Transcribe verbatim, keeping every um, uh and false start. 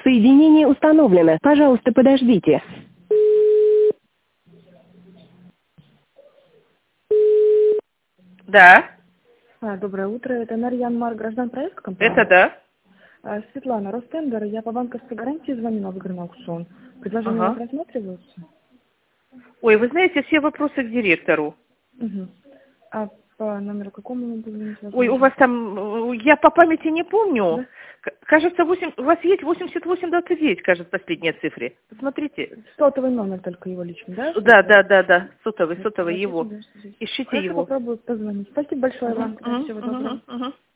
Соединение установлено. Пожалуйста, подождите. Да, А, доброе утро, это Нарьян Мар, граждан-проект компания. это да. А, Светлана, Ростендер, я по банковской гарантии звонила в игры на аукцион. Предложения у вас Ага. рассматриваются? Ой, вы знаете, все вопросы к директору. Угу. А по номеру какому вы будете звонить? Ой, у вас там, э, я по памяти не помню. Да? К- Кажется, восемь, у вас есть восемьдесят восемь двадцать девять, кажется, последние цифры. Посмотрите. Сотовый номер только его личный, да? Да, да, да, да. Сотовый, сотовый Подождите, его. подождите. Ищите Хорошо, его. попробую позвонить. Спасибо большое Угу, вам. Да, угу, всего угу, доброго. угу.